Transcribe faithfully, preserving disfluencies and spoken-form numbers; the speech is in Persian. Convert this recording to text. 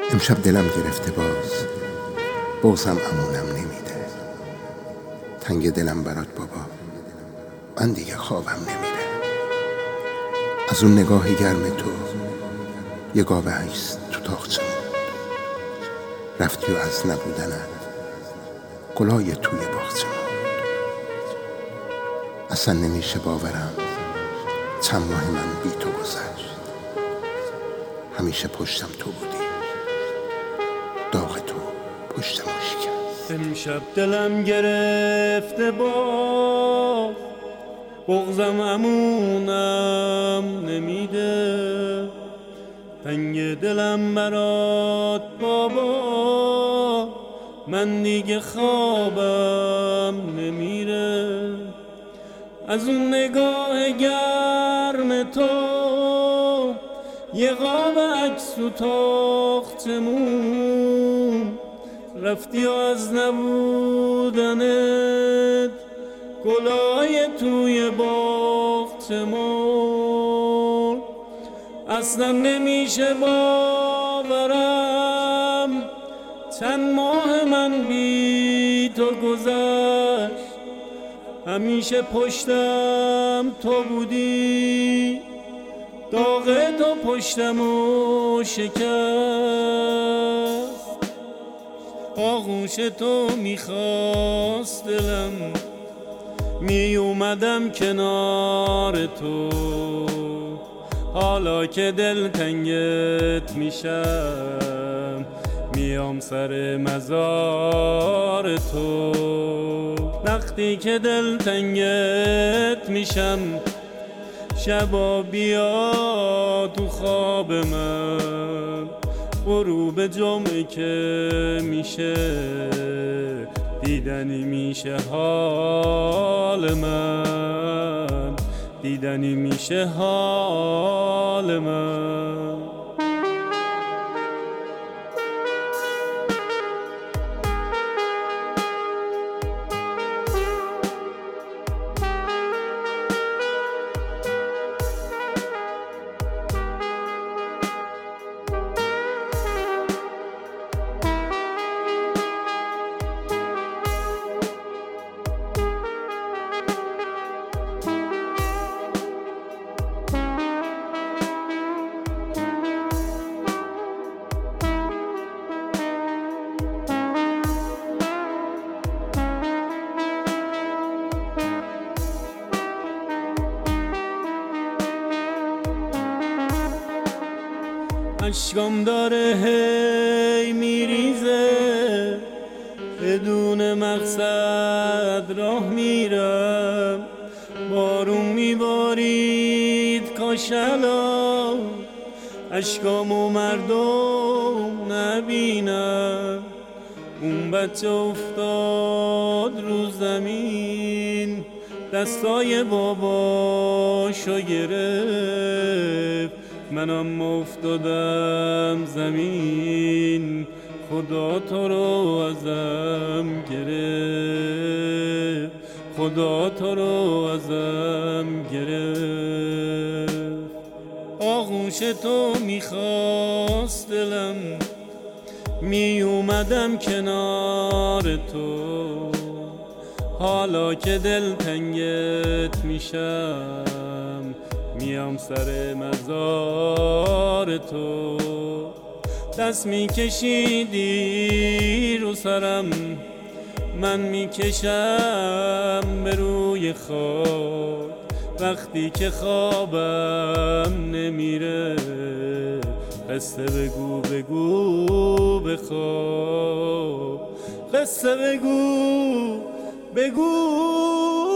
امشب دلم گرفته باز، بغضم امونم نمیده. تنگ دلم برات بابا، من دیگه خوابم نمیره. از اون نگاه گرم تو یه گاو عکس تو تاقچه موند. رفتی و از نبودنت گلای توی باغچه موند. اصلا نمیشه باورم چند ماه من بی تو گذشت. همیشه پشتم تو بودی، داغ تو پشت مشکل. امشب دلم گرفته باز، بغضم امونم نمیده. تنگ دلم برات بابا، من دیگه خوابم نمیره. از اون نگاه گرم تو یه قاب عکس و تاختمون. رفتی و از نبودنت گلای توی باغچمون. اصلا نمیشه باورم چند ماه من بی تو گذشت. همیشه پشتم تو بودی، داغ تو پشتمو شکست. آغوش تو میخواست دلم، می اومدم کنار تو. حالا که دل تنگت میشم، میام سر مزار تو. وقتی که دل تنگت میشم، شبا بیا تو خواب من. غروب جمعه که میشه، دیدنی میشه حال من. دیدنی میشه حال من. اشکام داره هی میریزه، بدون مقصد راه میرم. بارون میبارید کاش الان اشکامو مردم نبینم. اون بچه افتاد رو زمین، دستای باباشو گرفت. منم افتادم زمین، خدا تو رو ازم گرفت. خدا تو رو ازم گرفت. آغوش تو میخواست دلم، می اومدم کنار تو. حالا که دل تنگت میشم، میام سر مزار تو. دست میکشیدی رو سرم، من میکشم به روی خاک. وقتی که خوابم نمیره، قصه بگو بگو بخواب. قصه بگو بگو